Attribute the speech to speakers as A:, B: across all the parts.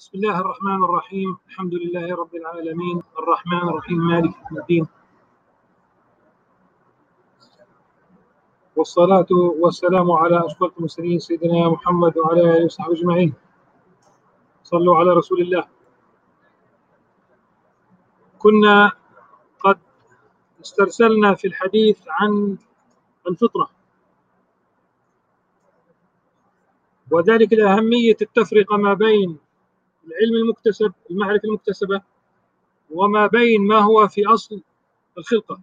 A: بسم الله الرحمن الرحيم. الحمد لله رب العالمين، الرحمن الرحيم، مالك يوم الدين، والصلاة والسلام على أشرف المرسلين سيدنا محمد وعلى آله وصحبه أجمعين. صلوا على رسول الله. كنا قد استرسلنا في الحديث عن الفطرة، وذلك لأهمية التفرقة ما بين العلم المكتسب، المعرفة المكتسبة، وما بين ما هو في أصل الخلقة.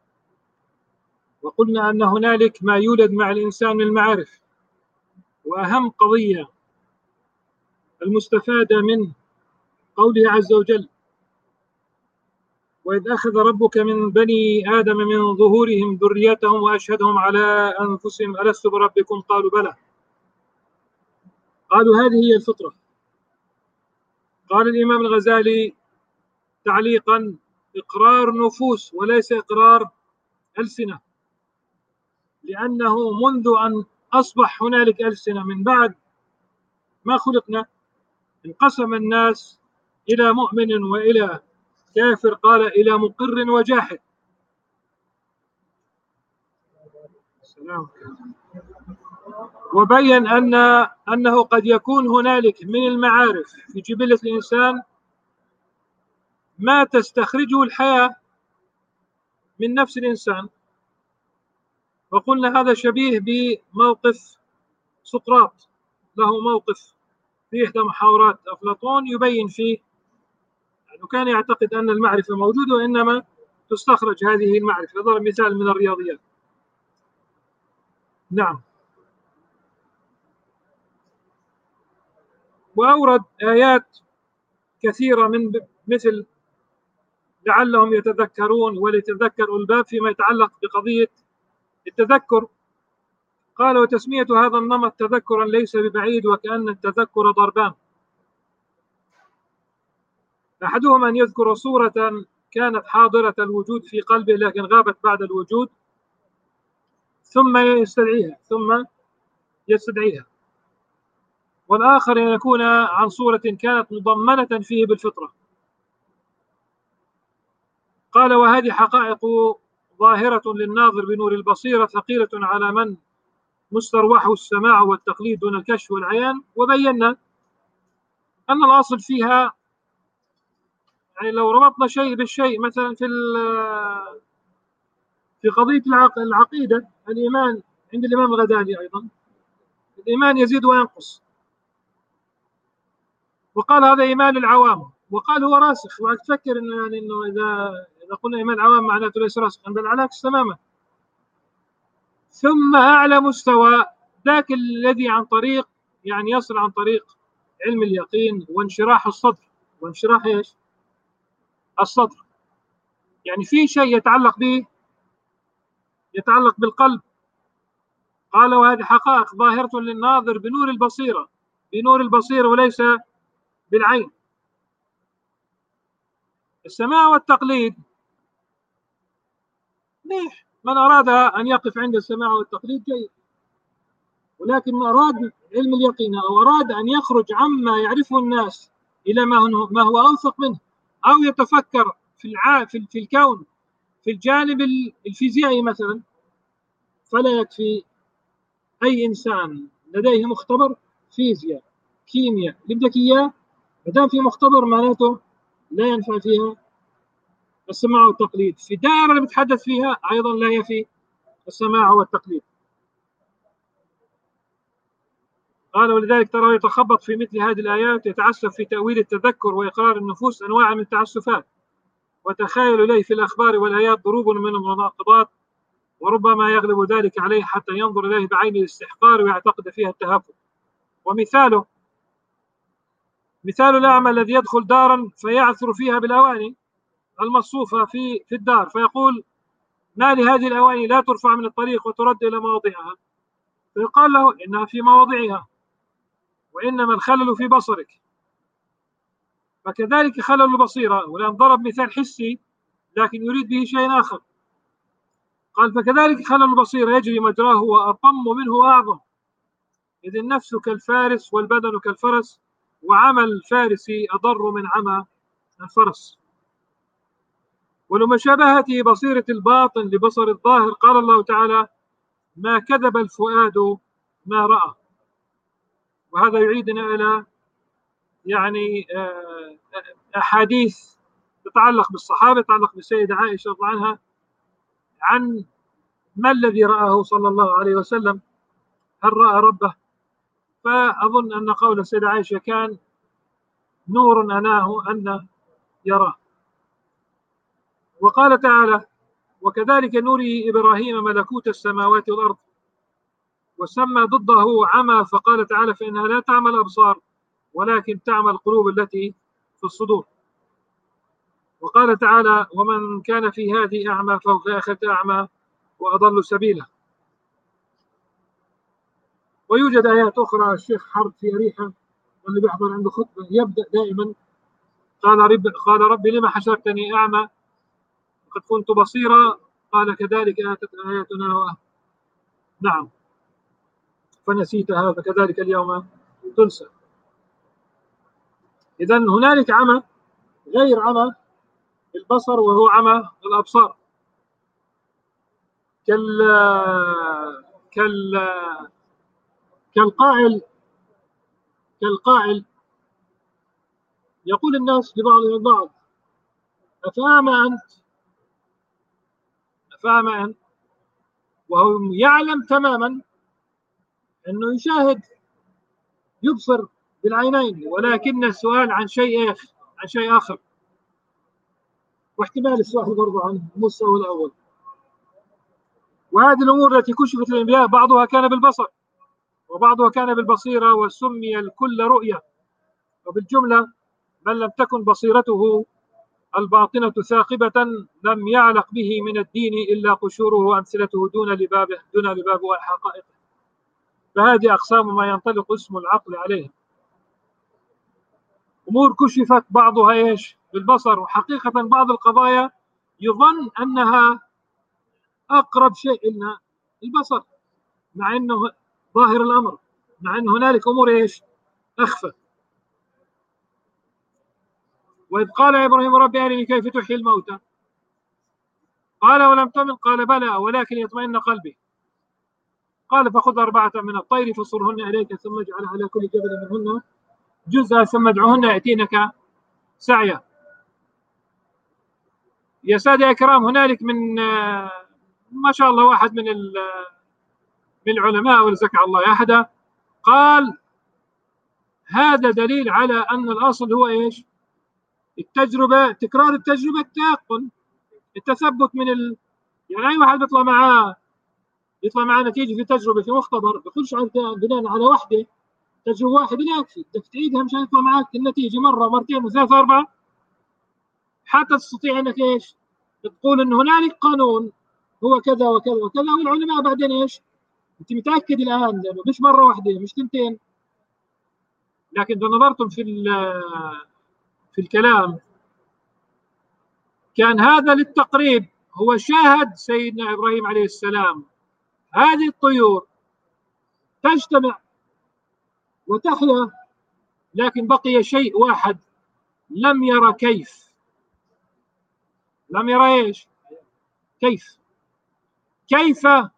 A: وقلنا أن هنالك ما يولد مع الإنسان من المعارف، وأهم قضية المستفادة من قوله عز وجل: وإذ أخذ ربك من بني آدم من ظهورهم ذريتهم وأشهدهم على أنفسهم ألست بربكم قالوا بلى. قالوا هذه هي الفطرة. قال الإمام الغزالي تعليقا: إقرار نفوس وليس إقرار ألسنة، لأنه منذ أن أصبح هنالك ألسنة من بعد ما خلقنا انقسم الناس إلى مؤمن وإلى كافر، قال إلى مقر وجاحد. وبين أنه قد يكون هنالك من المعارف في جبلة الإنسان ما تستخرجه الحياة من نفس الإنسان. وقلنا هذا شبيه بموقف سقراط، له موقف في إحدى محاورات أفلاطون يبين فيه أنه كان يعتقد أن المعرفة موجودة وإنما تستخرج هذه المعرفة. ضرب مثال من الرياضيات. نعم. وأورد آيات كثيرة من مثل لعلهم يتذكرون وليتذكر أولو الباب فيما يتعلق بقضية التذكر. قال: وتسمية هذا النمط تذكرا ليس ببعيد، وكأن التذكر ضربان: أحدهما أن يذكر صورة كانت حاضرة الوجود في قلبه لكن غابت بعد الوجود ثم يستدعيها، والآخر أن يكون عن صورة كانت مضمنة فيه بالفطرة. قال: وهذه حقائق ظاهرة للناظر بنور البصيرة، ثقيلة على من مستروحه السماع والتقليد دون الكشف والعيان. وبينا أن الأصل فيها، يعني لو ربطنا شيء بالشيء، مثلا في قضية العقيدة، الإيمان عند الإمام الغزالي أيضا الإيمان يزيد وينقص، وقال هذا إيمان العوام، وقال هو راسخ. وأتفكر إنه إذا قلنا إيمان العوام معناته ليس راسخا، بل على العكس تماما. ثم أعلى مستوى ذاك الذي عن طريق، يعني يصل عن طريق علم اليقين وانشراح الصدر. وانشراح ايش؟ الصدر. يعني في شيء يتعلق به، يتعلق بالقلب. قال: وهذه حقائق ظاهرة للناظر بنور البصيرة، بنور البصيرة وليس بالعين. السماع والتقليد منيح، من أراد أن يقف عند السماع والتقليد جيد، ولكن من أراد علم اليقين أو أراد أن يخرج عما يعرفه الناس إلى ما هو أوثق منه، أو يتفكر في الكون في الجانب الفيزيائي مثلا، فلا يكفي أي إنسان لديه مختبر فيزياء كيمياء اللي بدك إياه، ما دام في مختبر معناته لا ينفع فيها السماع والتقليد. في الدائرة اللي بتحدث فيها أيضا لا يفي السماع والتقليد. قال: ولذلك ترى يتخبط في مثل هذه الآيات، يتعسف في تأويل التذكر وإقرار النفوس أنواع من التعسفات، وتخيل إليه في الأخبار والآيات ضروب من المناقضات، وربما يغلب ذلك عليه حتى ينظر إليه بعين الاستحقار ويعتقد فيها التهافت. ومثال الأعمى الذي يدخل دارا فيعثر فيها بالأواني المصفوفة في الدار، فيقول: ما لهذه الأواني لا ترفع من الطريق وترد إلى مواضعها؟ فيقال له: إنها في مواضعها، وإنما الخلل في بصرك. فكذلك خلل البصيرة، ولأن ضرب مثال حسي لكن يريد به شيء آخر. قال: فكذلك خلل البصيرة يجري مجراه وأطم منه وأعظم، إذ النفس كالفارس والبدن كالفرس، وعمى الفارسي أضر من عمى الفرس. ولمشابهته بصيرة الباطن لبصر الظاهر قال الله تعالى: ما كذب الفؤاد ما رأى. وهذا يعيدنا إلى يعني أحاديث تتعلق بالصحابة، تتعلق بالسيدة عائشة رضي الله عنها، عن ما الذي رآه صلى الله عليه وسلم، هل رأى ربه؟ فأظن أن قول السيدة عائشة كان نور أناه أن يراه. وقال تعالى: وكذلك نري إبراهيم ملكوت السماوات والأرض. وسمى ضده عمى فقال تعالى: فإنها لا تعمى الأبصار ولكن تعمى القلوب التي في الصدور. وقال تعالى: ومن كان في هذه أعمى فهو في الآخرة أعمى وأضل سبيلا. ويوجد آيات أخرى. الشيخ حرب في أريحة واللي بيحضر عنده خطبة يبدأ دائما: قال ربي لما حشرتني أعمى وقد كنت بصيرا، قال كذلك آتت آياتنا نعم فنسيتها فكذلك اليوم تنسى. إذا هنالك عمى غير عمى البصر وهو عمى الأبصار، كال كالقائل يقول الناس لبعضهم البعض: أفأعمى أنت؟ وهو يعلم تماما أنه يشاهد يبصر بالعينين، ولكن السؤال عن شيء آخر. واحتمال السؤال برضه عن المستوى الأول. وهذه الأمور التي كشفت للأنبياء بعضها كان بالبصر وبعضها كان بالبصيرة، وسمي الكل رؤية. وبالجملة من لم تكن بصيرته الباطنة ثاقبة لم يعلق به من الدين إلا قشوره وأمثلته دون لبابه وحقائقه. فهذه أقسام ما ينطلق اسم العقل عليها. أمور كشفت بعضها بالبصر، وحقيقة بعض القضايا يظن أنها أقرب شيء لنا البصر، مع أنه ظاهر الأمر، مع أن هنالك أمور أخفى. وإذ قال إبراهيم: ربي أرني كيف تحيي الموتى، قال ولم تؤمن، قال بلى ولكن يطمئن قلبي، قال فخذ 4 من الطير فصرهن إليك ثم اجعل على كل جبل منهن جزءا ثم ادعوهن يأتينك سعيا. يا سادة يا كرام، هنالك من ما شاء الله واحد من العلماء ولزكى الله أحدا قال: هذا دليل على أن الأصل هو التجربة، تكرار التجربة، التيقن، التثبت يعني أي واحد يطلع معاه نتيجة في تجربة في مختبر، بيخش بناء على واحدة تجربة واحدة لا يكفي، بدك تعيدها مشان يطلع معك النتيجة مرة مرتين وثلاثة 4 حتى تستطيع انك تقول ان هنالك قانون هو كذا وكذا وكذا. والعلماء بعدين انت متأكد الآن لأنه مش مرة واحدة مش 2. لكن إذا نظرتم في الكلام كان هذا للتقريب. هو شاهد سيدنا إبراهيم عليه السلام هذه الطيور تجتمع وتحيا، لكن بقي شيء واحد لم يرى كيف. لم يرى كيف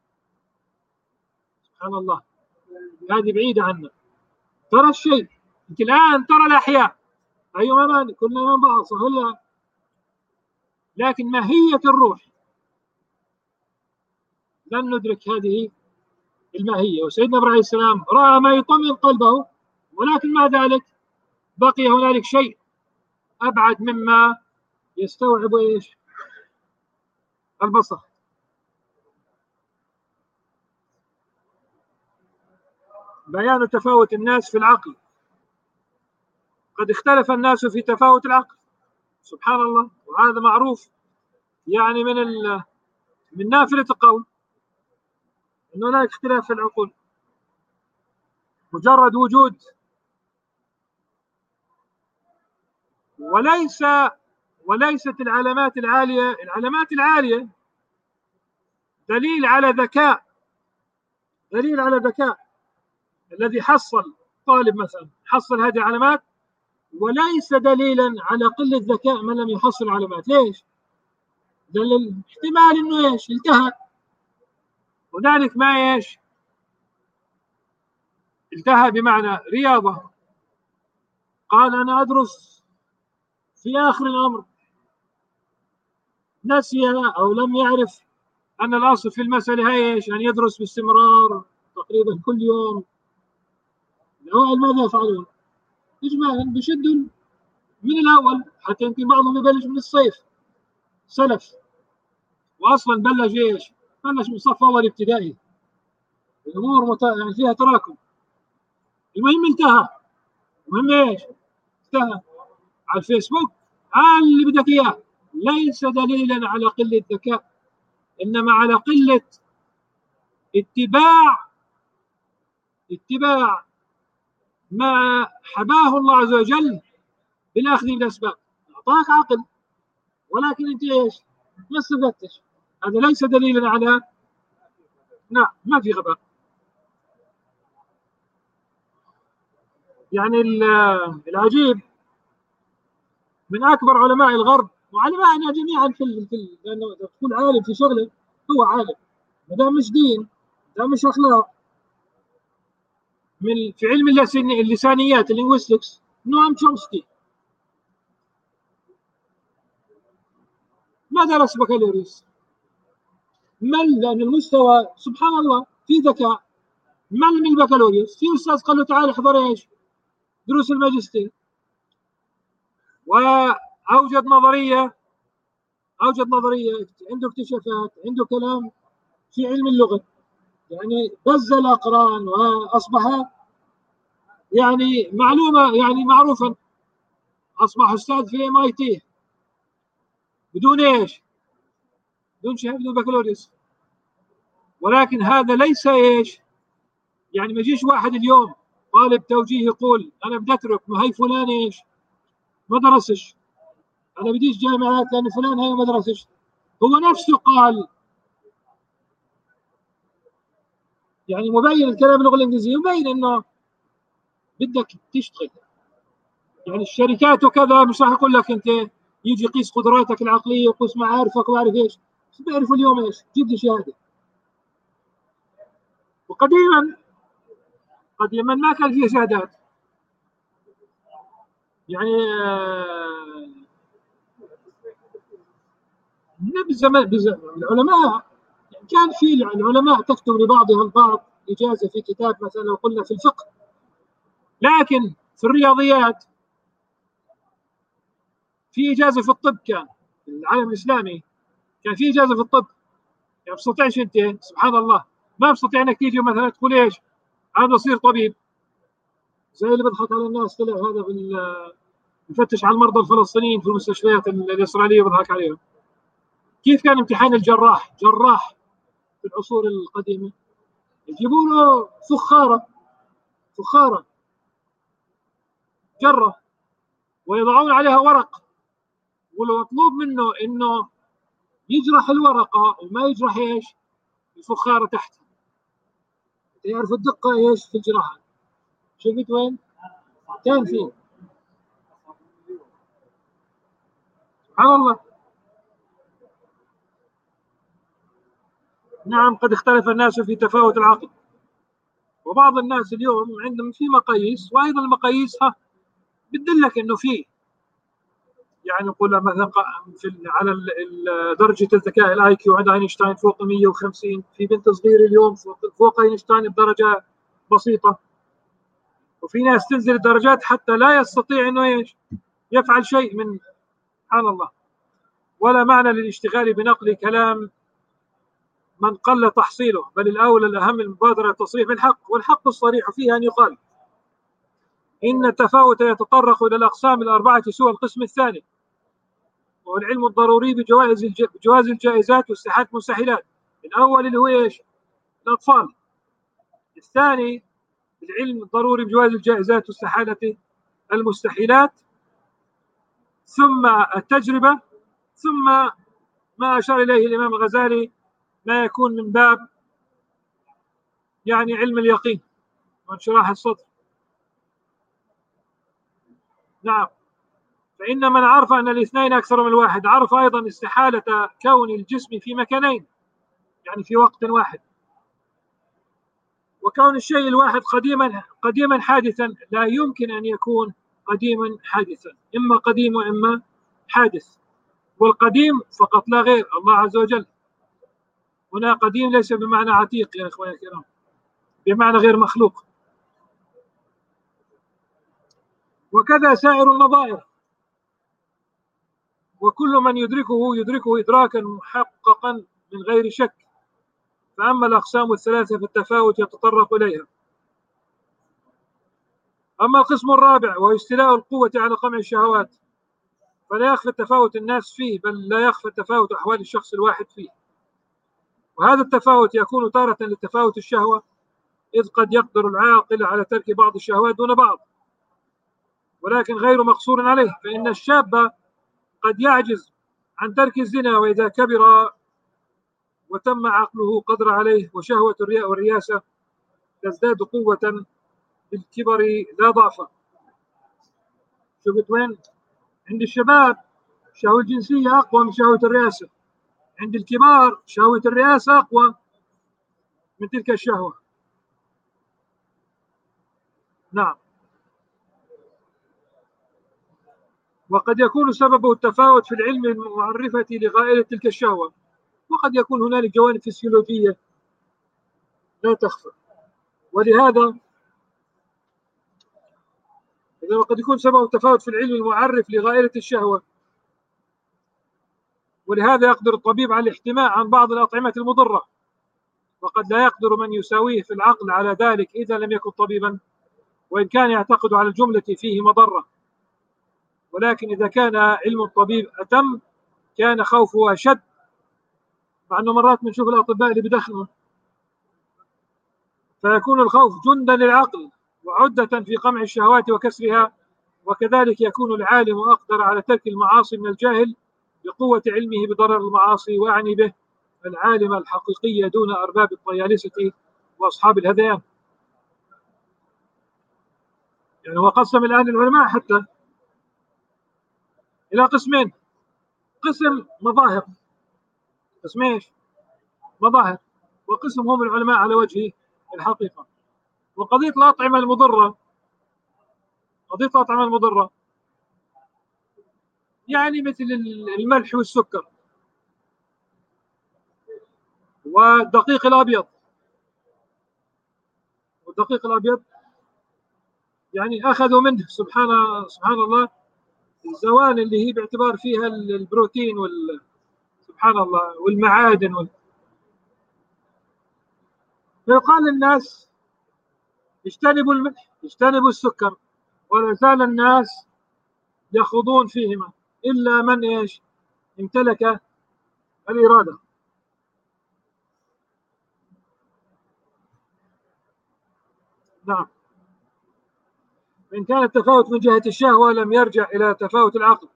A: سبحان الله، هذه بعيدة عنا. ترى الشيء، انت الآن ترى الأحياء، أيوة ما كلنا من بعض صح ولا؟ لكن ماهية الروح لن ندرك هذه الماهية. وسيدنا إبراهيم عليه السلام رأى ما يطمئن قلبه، ولكن مع ذلك بقي هنالك شيء أبعد مما يستوعب البصر. بيان تفاوت الناس في العقل. قد اختلف الناس في تفاوت العقل، سبحان الله، وهذا معروف يعني من نافلة القول أن هناك اختلاف في العقول. مجرد وجود وليست العلامات العالية دليل على ذكاء. الذي حصل طالب مثلا حصل هذه العلامات وليس دليلا على قلة ذكاء من لم يحصل علامات. ليش؟ لأن احتمال إنه إيش؟ التهى. هنالك ما إيش؟ التهى بمعنى رياضة، قال أنا أدرس، في آخر الأمر نسي أو لم يعرف أن الأصل في المسألة هي إيش؟ أن يدرس باستمرار تقريبا كل يوم. الأوائل ماذا يفعلون؟ إجمالا بشدوا من الأول، حتى يمكن بعضهم يبلش من الصيف سلف، وأصلا بلش إيش؟ بلش من صف أول ابتدائي. الأمور يعني فيها تراكم. المهم انتهى. المهم إيش؟ انتهى على الفيسبوك على اللي بدك إياه. ليس دليلا على قلة ذكاء، إنما على قلة اتباع ما حباه الله عز وجل بالأخذ بالأسباب. أعطاك عقل ولكن أنت إيش؟ ما استفدتش. هذا ليس دليلا على، نعم، ما في غباء. يعني العجيب من أكبر علماء الغرب وعلماءنا جميعا لأنه تكون عالم في شغله، هو عالم، ما دام مش دين، ما دام مش أخلاق، في علم اللسانيات اللينغويستكس، نوام تشومسكي ما درس بكالوريوس. مل، لأن المستوى سبحان الله في ذكاء، مل من البكالوريوس. في أستاذ قال له تعال احضر إيش؟ دروس الماجستير، وأوجد نظرية، عنده اكتشافات، عنده كلام في علم اللغة، يعني بز الأقران وأصبح يعني معلومة، يعني معروفا، أصبح أستاذ في MIT بدون إيش؟ بدون شهادة بكالوريوس. ولكن هذا ليس إيش؟ يعني ما يجيش واحد اليوم طالب توجيه يقول أنا بدي أترك، ما هي فلان إيش؟ ما درسش، أنا بديش جامعات لأن فلان هي ما درسش. هو نفسه قال، يعني مبين الكلام باللغة الإنجليزية، مبين إنه بدك تشتغل. يعني الشركات وكذا مش راح يقول لك انت يجي يقيس قدراتك العقليه ويقيس معارفك وعارف ايش. شو بيعرفوا اليوم ايش؟ جيب لي شهاده. قديما ما كان فيه شهادات. يعني العلماء كان في العلماء تكتب لبعضها البعض اجازه في كتاب، مثلا لو قلنا في الفقه، لكن في الرياضيات في اجازه، في الطب كان في العالم الاسلامي كان في اجازه في الطب. يعني ما تستطيعش انت، سبحان الله، ما بتستطيع انك تيجي مثلا تقول ايش؟ انا اصير طبيب، زي اللي بيضحك على الناس، طلع هذا يفتش على المرضى الفلسطينيين في المستشفيات الاسرائيليه ويضحك عليهم. كيف كان امتحان جراح في العصور القديمه؟ يجيبوا له فخاره جره ويضعون عليها ورق، ولو مطلوب منه انه يجرح الورقه وما يجرح ايش؟ الفخاره تحتها. يعرف الدقه ايش في الجراحه. شفت وين؟ كان فيه، سبحان الله. نعم، قد اختلف الناس في تفاوت العقل، وبعض الناس اليوم عندهم في مقاييس، وايضا المقاييس بتدلك انه في، يعني نقول مثلا على درجه الذكاء الاي كيو عند اينشتاين فوق 150، في بنت صغيره اليوم فوق اينشتاين بدرجه بسيطه، وفي ناس تنزل الدرجات حتى لا يستطيع انه ايش؟ يفعل شيء من، سبحان الله. ولا معنى للاشتغال بنقل كلام من قل تحصيله، بل الاولى الاهم المبادره التصريح بالحق، والحق الصريح فيه ان يقال إن التفاوت يتطرق إلى الأقسام الأربعة سوى القسم الثاني، وهو العلم الضروري بجواز الجائزات واستحالة المستحيلات. الأول اللي هو إيش؟ الأطفال. الثاني العلم الضروري بجواز الجائزات واستحالة المستحيلات، ثم التجربة، ثم ما أشار إليه الإمام الغزالي ما يكون من باب يعني علم اليقين وانشراح الصدر. نعم. فإن من عرف أن الاثنين أكثر من الواحد عرف أيضا استحالة كون الجسم في مكانين، يعني في وقت واحد، وكون الشيء الواحد قديما حادثا لا يمكن أن يكون قديما حادثا، إما قديم وإما حادث، والقديم فقط لا غير الله عز وجل. هنا قديم ليس بمعنى عتيق يا إخواني الكرام، بمعنى غير مخلوق. وكذا سائر النظائر، وكل من يدركه إدراكا محققا من غير شك. فأما الأقسام الثلاثة فالتفاوت يتطرق إليها. أما القسم الرابع وهو استيلاء القوة على قمع الشهوات فلا يخفى تفاوت الناس فيه، بل لا يخفى تفاوت أحوال الشخص الواحد فيه. وهذا التفاوت يكون تارة لتفاوت الشهوة، إذ قد يقدر العاقل على ترك بعض الشهوات دون بعض، ولكن غير مقصور عليه. فإن الشاب قد يعجز عن ترك الزنا وإذا كبر وتم عقله قدر عليه، وشهوة الرياء والرياسة تزداد قوة بالكبر لا ضعفا. شفت وين؟ عند الشباب شهوة الجنسية أقوى من شهوة الرئاسة، عند الكبار شهوة الرئاسة أقوى من تلك الشهوة. نعم. وقد يكون سببه التفاوت في العلم المعرفة لغائرة تلك الشهوة، وقد يكون هنالك جوانب فسيولوجية لا تخفى. ولهذا وقد يكون سببه التفاوت في العلم المعرف لغائرة الشهوة، ولهذا يقدر الطبيب على الاحتماء عن بعض الأطعمة المضرة، وقد لا يقدر من يساويه في العقل على ذلك إذا لم يكن طبيبا، وإن كان يعتقد على الجملة فيه مضرة. ولكن إذا كان علم الطبيب أتم كان خوفه أشد، مع أنه مرات بنشوف الأطباء اللي بدخنوا، فيكون الخوف جندا للعقل وعدة في قمع الشهوات وكسرها. وكذلك يكون العالم أقدر على ترك المعاصي من الجاهل بقوة علمه بضرر المعاصي، وأعني به العالم الحقيقي دون أرباب الطيالسة وأصحاب الهذيان. يعني هو قسم الآن العلماء حتى إلى قسمين: قسم مظاهر، قسم ايش؟ مظاهر، وقسم هم العلماء على وجه الحقيقة. وقضية الأطعمة المضرة، قضية الأطعمة المضرة يعني مثل الملح والسكر والدقيق الأبيض. والدقيق الأبيض يعني أخذوا منه سبحان الله الزوال اللي هي باعتبار فيها البروتين سبحان الله والمعادن فيقال للناس اجتنبوا الملح، اجتنبوا السكر، ولا زال الناس يخوضون فيهما إلا من إيش؟ امتلك الإرادة. نعم. إن كان التفاوت من جهة الشهوة لم يرجع إلى تفاوت العقل،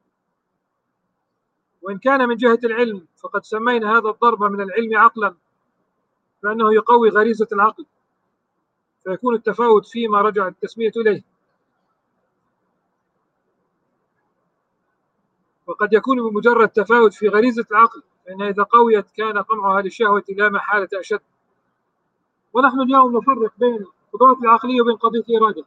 A: وإن كان من جهة العلم فقد سمينا هذا الضرب من العلم عقلا، فإنه يقوي غريزة العقل، فيكون التفاوت فيما رجع التسمية إليه. وقد يكون بمجرد تفاوت في غريزة العقل، فإن إذا قويت كان قمعها للشهوة لا محالة أشد. ونحن اليوم نفرق بين القدرات العقلية وبين قضية الإرادة.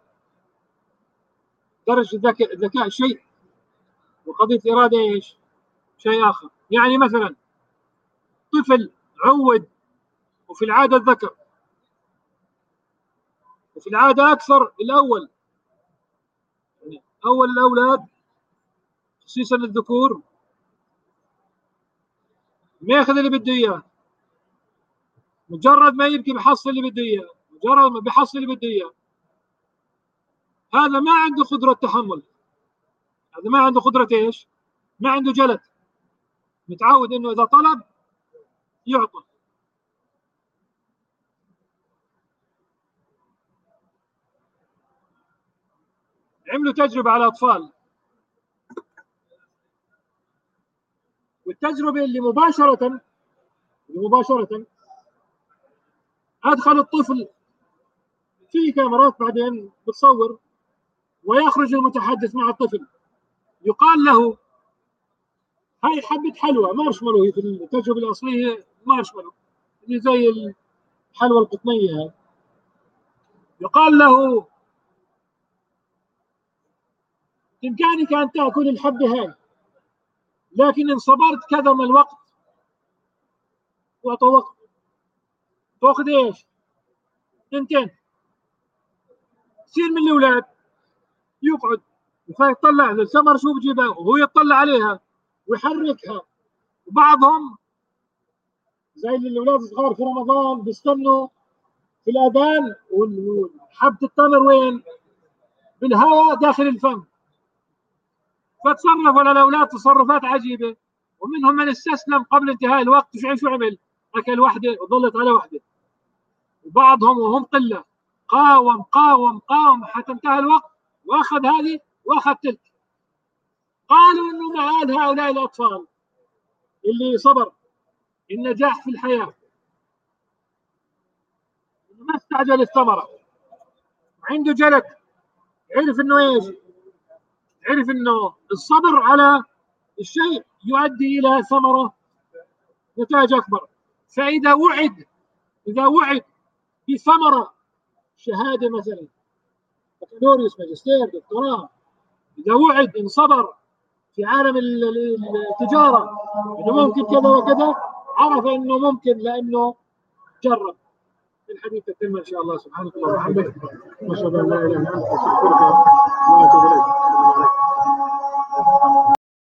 A: درجة الذكاء شيء، وقضية الإرادة إيش؟ شيء آخر. يعني مثلا طفل عود وفي العادة الذكر، وفي العادة أكثر الأول، يعني أول الأولاد خصيصا الذكور ما ياخذ اللي بده إياه، مجرد ما يبكي بحصل اللي بده إياه، مجرد ما بحصل اللي بده إياه. هذا ما عنده قدرة تحمل، هذا ما عنده قدرة إيش؟ ما عنده جلد، متعود إنه إذا طلب يعطى. عملوا تجربة على أطفال، والتجربة اللي مباشرة أدخل الطفل في كاميرات بعدين بتصور ويخرج المتحدث مع الطفل، يقال له هاي حبة حلوى مارشمالو، هي في التجربة الأصلية مارشمالو اللي زي الحلوى القطنية هاي. يقال له بإمكانك أن تأكل الحبة هاي، لكن إن صبرت كذا من الوقت وأعطى وقت تأخذ إيش؟ ثنتين. يصير من الأولاد يقعد فيطلع الثمر شو بجيبها وهو يطلع عليها ويحركها. وبعضهم زي الأولاد الصغار في رمضان بيستنوا في الأذان وحبة التمر وين؟ بالهواء داخل الفم. فتصرفوا الأولاد تصرفات عجيبة، ومنهم من استسلم قبل انتهاء الوقت. شو عمل؟ أكل واحدة وظلت على واحدة. وبعضهم وهم قلة قاوم قاوم قاوم حتى انتهى الوقت وأخذ هذه وأخذ تلك. قالوا إنه معاد هؤلاء الأطفال اللي صبر النجاح في الحياة، إنه ما استعجل الثمرة، عنده جلد، عرف إنه إيش؟ عرف إنه الصبر على الشيء يؤدي إلى ثمرة نتائج أكبر. فإذا وعد بثمرة شهادة مثلا بكالوريوس ماجستير دكتوراه، إذا وعد إن صبر في عالم التجارة إنه ممكن كذا وكذا، عرف إنه ممكن لأنه جرب. الحديث تتم إن شاء الله. سبحانك اللهم وبحمدك، نشهد أن لا إله إلا أنت، نستغفرك ونتوب إليك.